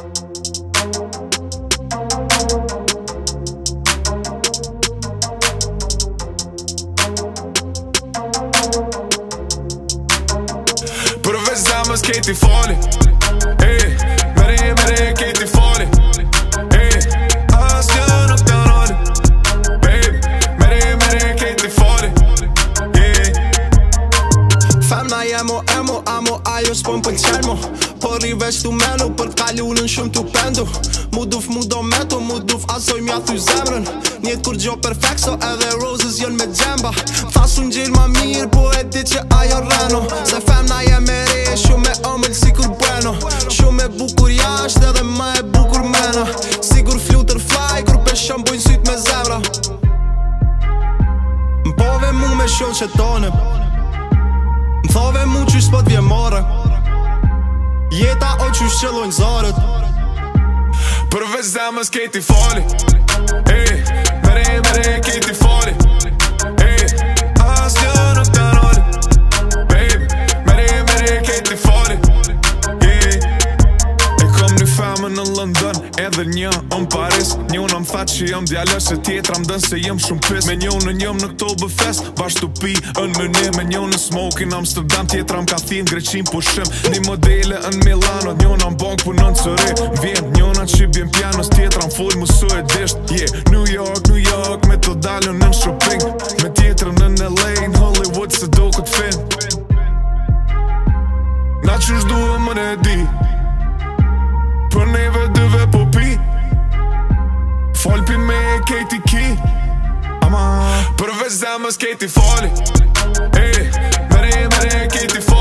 Për veç zemës kejti fali Mere kejti fali As një nuk të noli Baby, mere kejti fali Femna jemo, amo, ajo s'po m'pëlqen mo Por i veç tu menu, për t'kalunën shumë t'u pendu Mu duf mu do metu, mu duf asoj mja thuj zemrën Njetë kur gjo perfekt, so edhe roses jon me gjemba Thasu n'gjirë ma mirë, po e di që ajo reno Se femna jem e re, shumë e ëmëll si kur bueno Shumë e bukur jasht edhe ma e bukur mena Sigur flutter fly, kur peshon bojnë syt me zemra M'pove mu me shonë që tonim M'thove mu qysh s'po t'vjemare Jeta o qysh qëllojnë zarët Për veç zemës kejti fali Mere kejti fali As një nuk të noli Baby, mere kejti fali E kom një femën në London Edhe një në Paris Njona më thatë që jëm djallës E tjetra më dënë se jëm shumë pis Me njone njëm në Oktoberfest Bashtu pi në mëni Me njone smoke në Amsterdam Tjetra më ka thinë Greqin pushim Një modele në Milano Njona më bank punon sëri Vjen njona që bjen pianos Tjetra më full musu e disht New York Me të dalën në shopping Me tjetra në LA Në Hollywood se do këtë fin Na qysh duhe më ne di Për neve dyve po pi Folpi me e kejti ki Ama Për veç zemës kejti fali Mere kejti fali